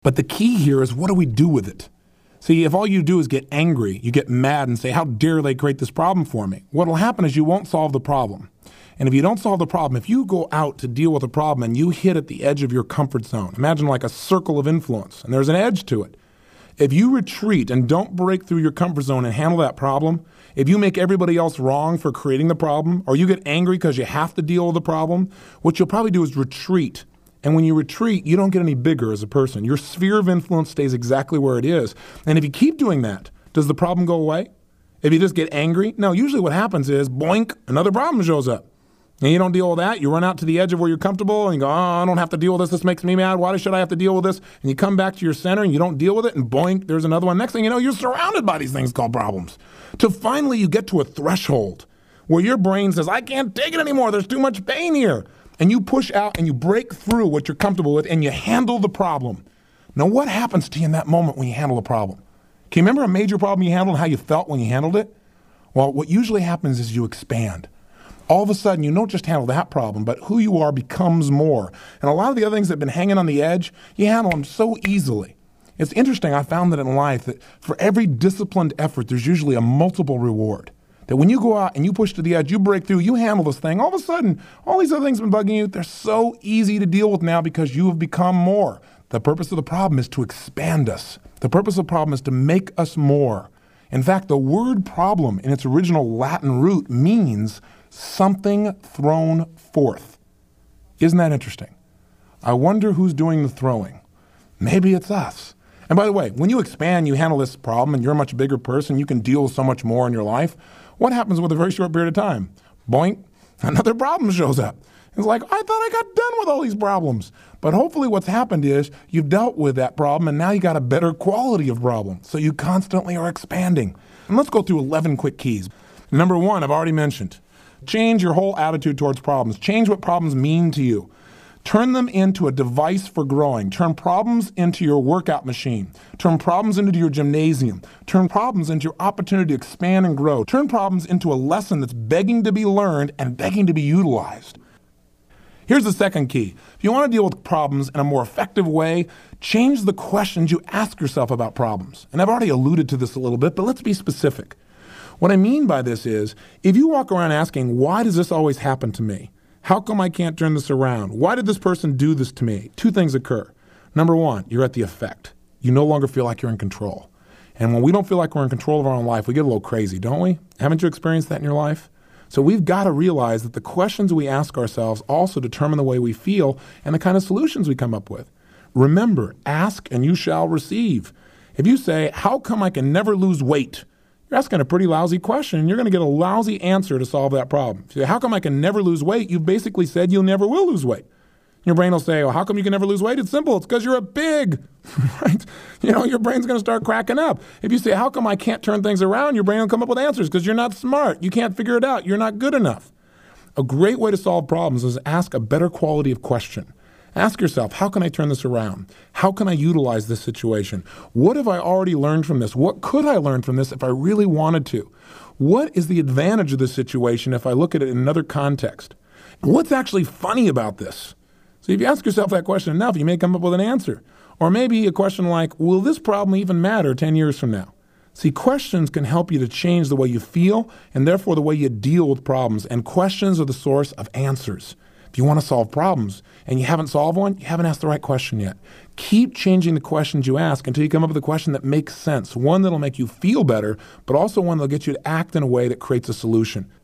But the key here is, what do we do with it? See, if all you do is get angry, you get mad and say, how dare they create this problem for me? What will happen is you won't solve the problem. And if you don't solve the problem, if you go out to deal with a problem and you hit at the edge of your comfort zone, imagine like a circle of influence, and there's an edge to it. If you retreat and don't break through your comfort zone and handle that problem, if you make everybody else wrong for creating the problem, or you get angry because you have to deal with the problem, what you'll probably do is retreat. And when you retreat, you don't get any bigger as a person. Your sphere of influence stays exactly where it is. And if you keep doing that, does the problem go away? If you just get angry? No, usually what happens is, boink, another problem shows up. And you don't deal with that. You run out to the edge of where you're comfortable and you go, oh, I don't have to deal with this. This makes me mad. Why should I have to deal with this? And you come back to your center and you don't deal with it, and boink, there's another one. Next thing you know, you're surrounded by these things called problems. Till finally you get to a threshold where your brain says, I can't take it anymore. There's too much pain here. And you push out and you break through what you're comfortable with and you handle the problem. Now, what happens to you in that moment when you handle a problem? Can you remember a major problem you handled and how you felt when you handled it? Well, what usually happens is you expand. All of a sudden, you don't just handle that problem, but who you are becomes more. And a lot of the other things that have been hanging on the edge, you handle them so easily. It's interesting, I found that in life, that for every disciplined effort, there's usually a multiple reward. That when you go out and you push to the edge, you break through, you handle this thing, all of a sudden, all these other things have been bugging you, they're so easy to deal with now because you have become more. The purpose of the problem is to expand us. The purpose of the problem is to make us more. In fact, the word problem in its original Latin root means something thrown forth. Isn't that interesting? I wonder who's doing the throwing. Maybe it's us. And by the way, when you expand, you handle this problem and you're a much bigger person, you can deal with so much more in your life. What happens with a very short period of time? Boink, another problem shows up. It's like, I thought I got done with all these problems. But hopefully what's happened is you've dealt with that problem and now you got a better quality of problem. So you constantly are expanding. And let's go through 11 quick keys. Number 1, I've already mentioned. Change your whole attitude towards problems. Change what problems mean to you. Turn them into a device for growing. Turn problems into your workout machine. Turn problems into your gymnasium. Turn problems into your opportunity to expand and grow. Turn problems into a lesson that's begging to be learned and begging to be utilized. Here's the second key. If you want to deal with problems in a more effective way, change the questions you ask yourself about problems. And I've already alluded to this a little bit, but let's be specific. What I mean by this is, if you walk around asking, why does this always happen to me? How come I can't turn this around? Why did this person do this to me? 2 things occur. Number 1, you're at the effect. You no longer feel like you're in control. And when we don't feel like we're in control of our own life, we get a little crazy, don't we? Haven't you experienced that in your life? So we've got to realize that the questions we ask ourselves also determine the way we feel and the kind of solutions we come up with. Remember, ask and you shall receive. If you say, how come I can never lose weight? You're asking a pretty lousy question, and you're going to get a lousy answer to solve that problem. If you say, how come I can never lose weight? You've basically said you never will lose weight. Your brain will say, well, how come you can never lose weight? It's simple. It's because you're a pig, right? Your brain's going to start cracking up. If you say, how come I can't turn things around? Your brain will come up with answers because you're not smart. You can't figure it out. You're not good enough. A great way to solve problems is ask a better quality of question. Ask yourself, how can I turn this around? How can I utilize this situation? What have I already learned from this? What could I learn from this if I really wanted to? What is the advantage of this situation if I look at it in another context? What's actually funny about this? So if you ask yourself that question enough, you may come up with an answer. Or maybe a question like, will this problem even matter 10 years from now? See, questions can help you to change the way you feel and therefore the way you deal with problems. And questions are the source of answers. If you want to solve problems and you haven't solved one, you haven't asked the right question yet. Keep changing the questions you ask until you come up with a question that makes sense, one that'll make you feel better, but also one that'll get you to act in a way that creates a solution.